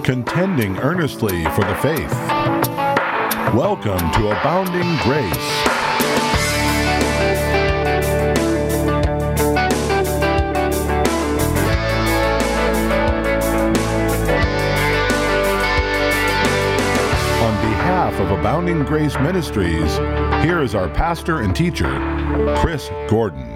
contending earnestly for the faith. Welcome to Abounding Grace. On behalf of Abounding Grace Ministries, here is our pastor and teacher, Chris Gordon.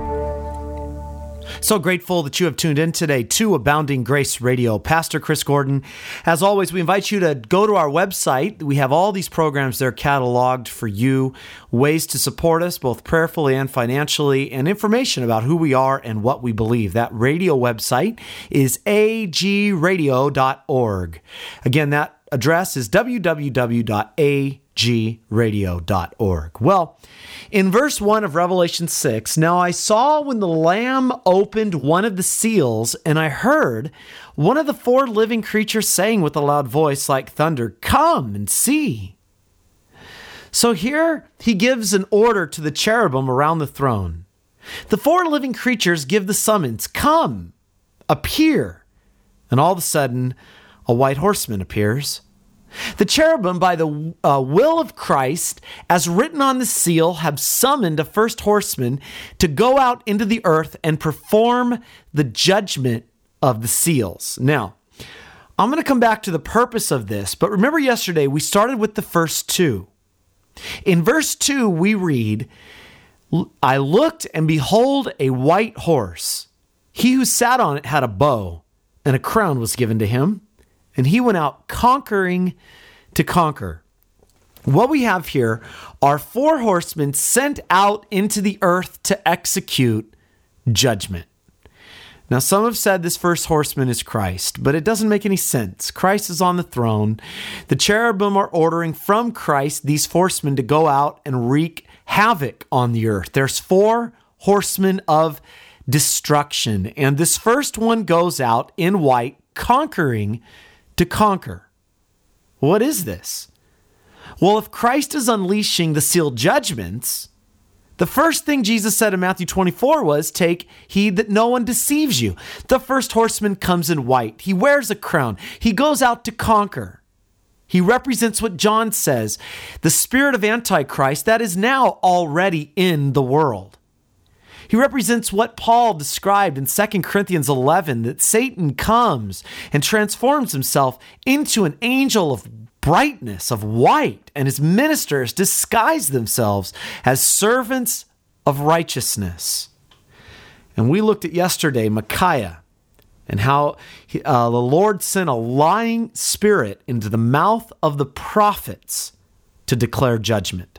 So grateful that you have tuned in today to Abounding Grace Radio. Pastor Chris Gordon. As always, we invite you to go to our website. We have all these programs there cataloged for you, ways to support us both prayerfully and financially, and information about who we are and what we believe. That radio website is agradio.org. Again, that address is www.agradio.org. Well, in verse 1 of Revelation 6, now I saw when the Lamb opened one of the seals, and I heard one of the four living creatures saying with a loud voice like thunder, "Come and see." So here he gives an order to the cherubim around the throne. The four living creatures give the summons, "Come, appear." And all of a sudden, a white horseman appears. The cherubim, by the will of Christ, as written on the seal, have summoned a first horseman to go out into the earth and perform the judgment of the seals. Now, I'm going to come back to the purpose of this, but remember yesterday we started with the first two. In verse 2, we read, "I looked, and behold, a white horse. He who sat on it had a bow, and a crown was given to him. And he went out conquering to conquer." What we have here are four horsemen sent out into the earth to execute judgment. Now, some have said this first horseman is Christ, but it doesn't make any sense. Christ is on the throne. The cherubim are ordering from Christ these horsemen to go out and wreak havoc on the earth. There's four horsemen of destruction, and this first one goes out in white, conquering to conquer. What is this? Well, if Christ is unleashing the sealed judgments, the first thing Jesus said in Matthew 24 was, "Take heed that no one deceives you." The first horseman comes in white. He wears a crown. He goes out to conquer. He represents what John says, the spirit of Antichrist that is now already in the world. He represents what Paul described in 2 Corinthians 11, that Satan comes and transforms himself into an angel of brightness, of white, and his ministers disguise themselves as servants of righteousness. And we looked at yesterday Micaiah and how the Lord sent a lying spirit into the mouth of the prophets to declare judgment.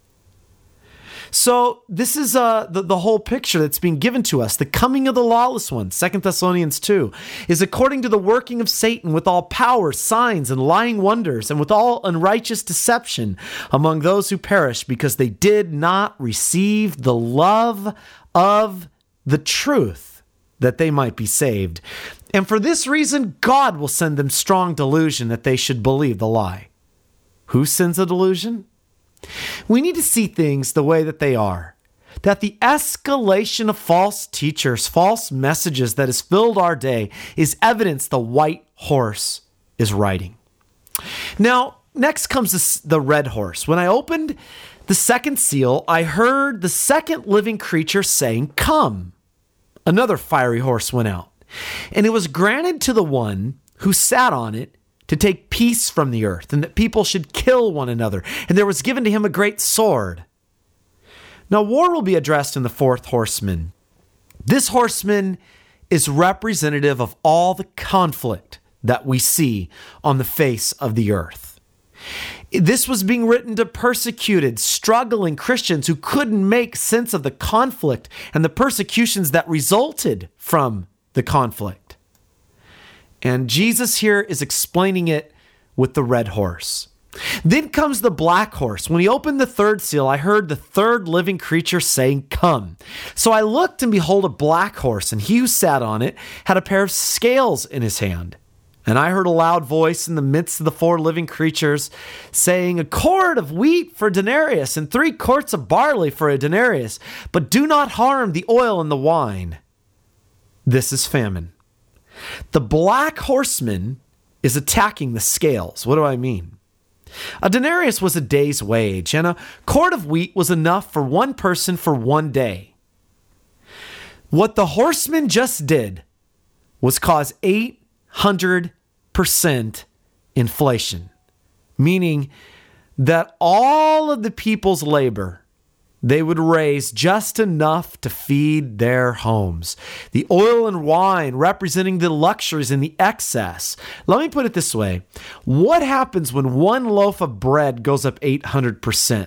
So this is the whole picture that's being given to us. The coming of the lawless one, 2 Thessalonians 2, is according to the working of Satan with all power, signs, and lying wonders, and with all unrighteous deception among those who perish, because they did not receive the love of the truth, that they might be saved. And for this reason, God will send them strong delusion that they should believe the lie. Who sends a delusion? We need to see things the way that they are, that the escalation of false teachers, false messages that has filled our day is evidence the white horse is riding. Now, next comes the red horse. When I opened the second seal, I heard the second living creature saying, "Come." Another fiery horse went out, and it was granted to the one who sat on it to take peace from the earth, and that people should kill one another. And there was given to him a great sword. Now, war will be addressed in the fourth horseman. This horseman is representative of all the conflict that we see on the face of the earth. This was being written to persecuted, struggling Christians who couldn't make sense of the conflict and the persecutions that resulted from the conflict. And Jesus here is explaining it with the red horse. Then comes the black horse. When he opened the third seal, I heard the third living creature saying, "Come." So I looked, and behold, a black horse, and he who sat on it had a pair of scales in his hand. And I heard a loud voice in the midst of the four living creatures saying, "A quart of wheat for a denarius, and 3 quarts of barley for a denarius, but do not harm the oil and the wine. This is famine." The black horseman is attacking the scales. What do I mean? A denarius was a day's wage, and a quart of wheat was enough for one person for one day. What the horsemen just did was cause 800% inflation, meaning that all of the people's labor, they would raise just enough to feed their homes. The oil and wine representing the luxuries and the excess. Let me put it this way. What happens when one loaf of bread goes up 800%?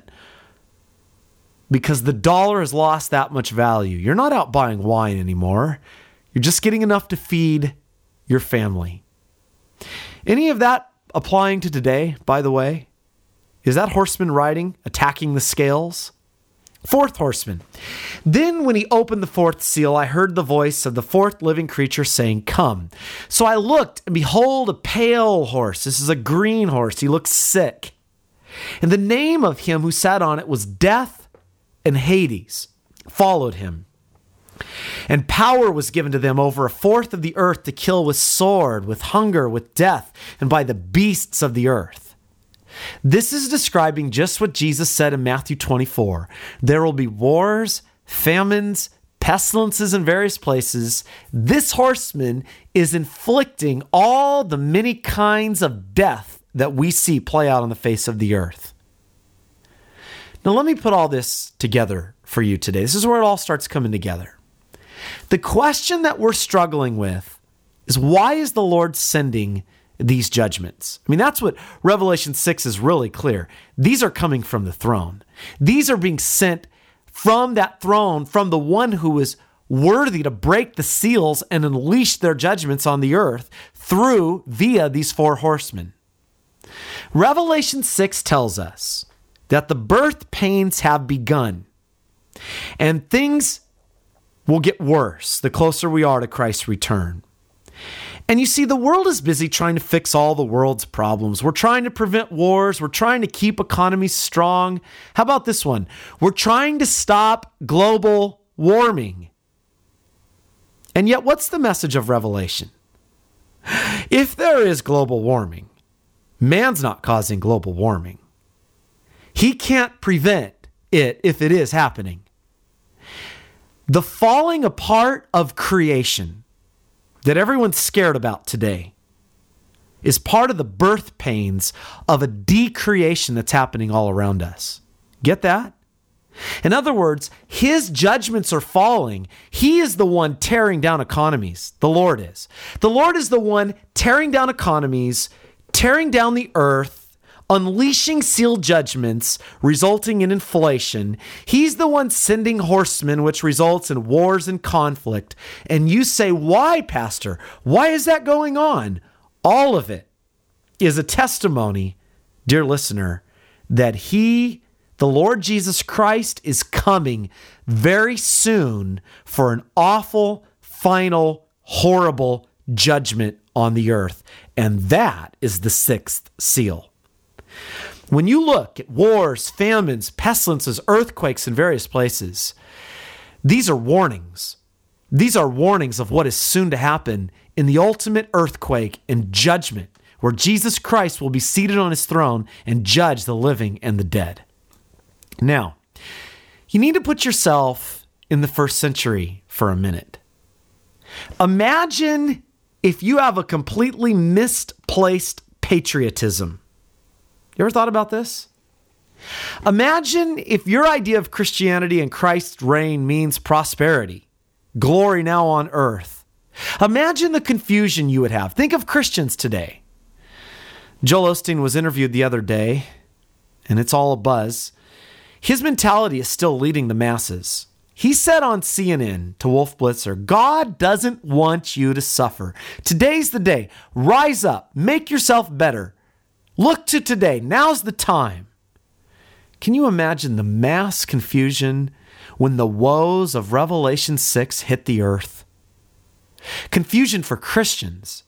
Because the dollar has lost that much value. You're not out buying wine anymore. You're just getting enough to feed your family. Any of that applying to today, by the way? Is that horseman riding, attacking the scales? Fourth horseman. Then when he opened the fourth seal, I heard the voice of the fourth living creature saying, "Come." So I looked, and behold, a pale horse. This is a green horse. He looked sick. And the name of him who sat on it was Death, and Hades followed him. And power was given to them over a fourth of the earth to kill with sword, with hunger, with death, and by the beasts of the earth. This is describing just what Jesus said in Matthew 24. There will be wars, famines, pestilences in various places. This horseman is inflicting all the many kinds of death that we see play out on the face of the earth. Now, let me put all this together for you today. This is where it all starts coming together. The question that we're struggling with is, why is the Lord sending these judgments? I mean, that's what Revelation 6 is really clear. These are coming from the throne. These are being sent from that throne, from the one who is worthy to break the seals and unleash their judgments on the earth via these four horsemen. Revelation 6 tells us that the birth pains have begun, and things will get worse the closer we are to Christ's return. And you see, the world is busy trying to fix all the world's problems. We're trying to prevent wars. We're trying to keep economies strong. How about this one? We're trying to stop global warming. And yet, what's the message of Revelation? If there is global warming, man's not causing global warming. He can't prevent it if it is happening. The falling apart of creation that everyone's scared about today is part of the birth pains of a decreation that's happening all around us. Get that? In other words, his judgments are falling. He is the one tearing down economies. The Lord is. The Lord is the one tearing down economies, tearing down the earth, unleashing sealed judgments, resulting in inflation. He's the one sending horsemen, which results in wars and conflict. And you say, why, Pastor? Why is that going on? All of it is a testimony, dear listener, that the Lord Jesus Christ, is coming very soon for an awful, final, horrible judgment on the earth. And that is the sixth seal. When you look at wars, famines, pestilences, earthquakes in various places, these are warnings. These are warnings of what is soon to happen in the ultimate earthquake and judgment, where Jesus Christ will be seated on his throne and judge the living and the dead. Now, you need to put yourself in the first century for a minute. Imagine if you have a completely misplaced patriotism. You ever thought about this? Imagine if your idea of Christianity and Christ's reign means prosperity, glory now on earth. Imagine the confusion you would have. Think of Christians today. Joel Osteen was interviewed the other day, and it's all a buzz. His mentality is still leading the masses. He said on CNN to Wolf Blitzer, God doesn't want you to suffer. Today's the day. Rise up. Make yourself better. Look to today. Now's the time. Can you imagine the mass confusion when the woes of Revelation 6 hit the earth? Confusion for Christians.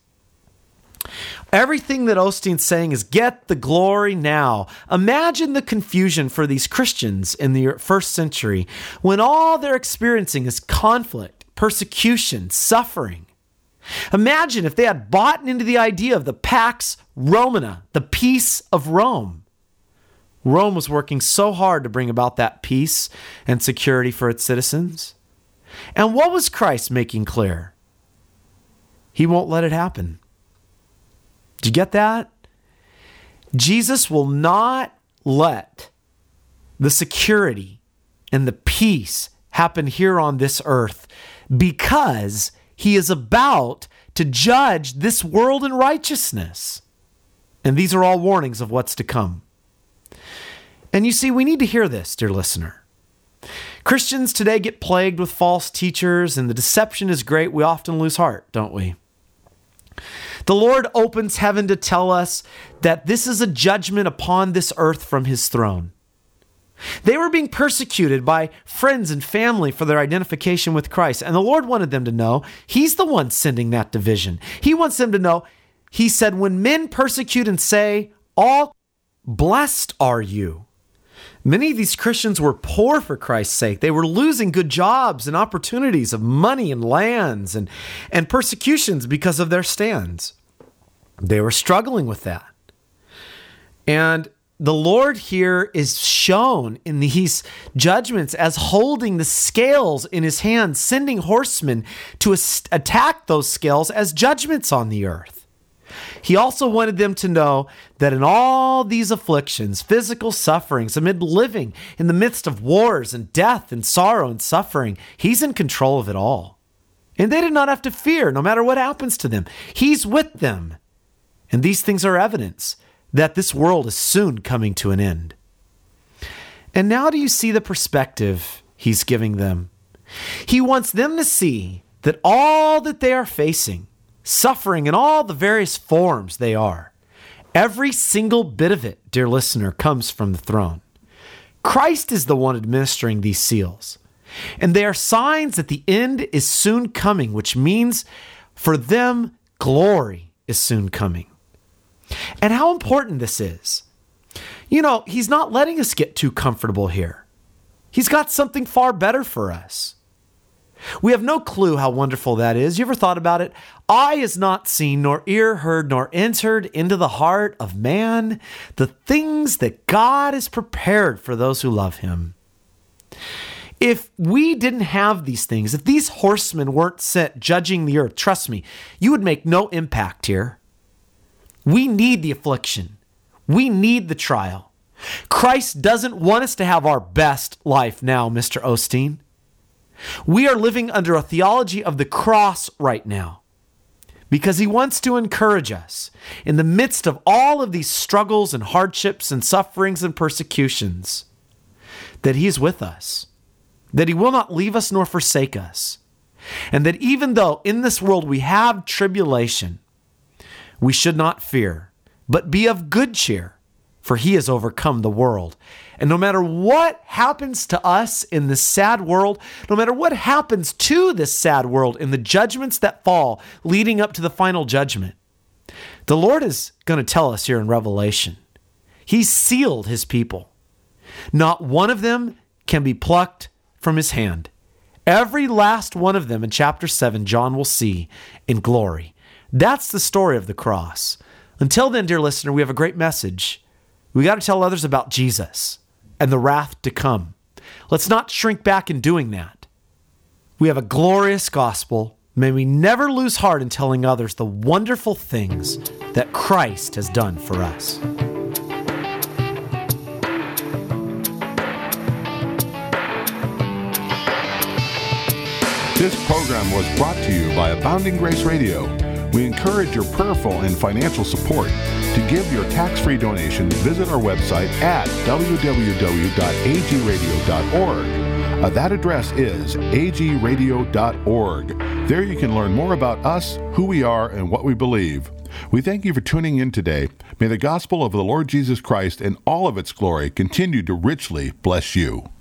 Everything that Osteen's saying is get the glory now. Imagine the confusion for these Christians in the first century when all they're experiencing is conflict, persecution, suffering. Imagine if they had bought into the idea of the Pax Romana, the peace of Rome. Rome was working so hard to bring about that peace and security for its citizens. And what was Christ making clear? He won't let it happen. Did you get that? Jesus will not let the security and the peace happen here on this earth because he is about to judge this world in righteousness. And these are all warnings of what's to come. And you see, we need to hear this, dear listener. Christians today get plagued with false teachers, and the deception is great. We often lose heart, don't we? The Lord opens heaven to tell us that this is a judgment upon this earth from his throne. They were being persecuted by friends and family for their identification with Christ. And the Lord wanted them to know he's the one sending that division. He wants them to know, he said, when men persecute and say, all blessed are you. Many of these Christians were poor for Christ's sake. They were losing good jobs and opportunities of money and lands and persecutions because of their stands. They were struggling with that. And the Lord here is shown in these judgments as holding the scales in his hand, sending horsemen to attack those scales as judgments on the earth. He also wanted them to know that in all these afflictions, physical sufferings, amid living in the midst of wars and death and sorrow and suffering, he's in control of it all. And they did not have to fear no matter what happens to them. He's with them. And these things are evidence that this world is soon coming to an end. And now do you see the perspective he's giving them? He wants them to see that all that they are facing, suffering in all the various forms they are, every single bit of it, dear listener, comes from the throne. Christ is the one administering these seals. And they are signs that the end is soon coming, which means for them, glory is soon coming. And how important this is. You know, he's not letting us get too comfortable here. He's got something far better for us. We have no clue how wonderful that is. You ever thought about it? Eye is not seen, nor ear heard, nor entered into the heart of man the things that God has prepared for those who love him. If we didn't have these things, if these horsemen weren't sent judging the earth, trust me, you would make no impact here. We need the affliction. We need the trial. Christ doesn't want us to have our best life now, Mr. Osteen. We are living under a theology of the cross right now because he wants to encourage us in the midst of all of these struggles and hardships and sufferings and persecutions that he is with us, that he will not leave us nor forsake us, and that even though in this world we have tribulation, we should not fear, but be of good cheer, for he has overcome the world. And no matter what happens to us in this sad world, no matter what happens to this sad world in the judgments that fall leading up to the final judgment, the Lord is going to tell us here in Revelation, he sealed his people. Not one of them can be plucked from his hand. Every last one of them in chapter 7, John will see in glory. That's the story of the cross. Until then, dear listener, we have a great message. We got to tell others about Jesus and the wrath to come. Let's not shrink back in doing that. We have a glorious gospel. May we never lose heart in telling others the wonderful things that Christ has done for us. This program was brought to you by Abounding Grace Radio. We encourage your prayerful and financial support. To give your tax-free donation, visit our website at www.agradio.org. That address is agradio.org. There you can learn more about us, who we are, and what we believe. We thank you for tuning in today. May the gospel of the Lord Jesus Christ and all of its glory continue to richly bless you.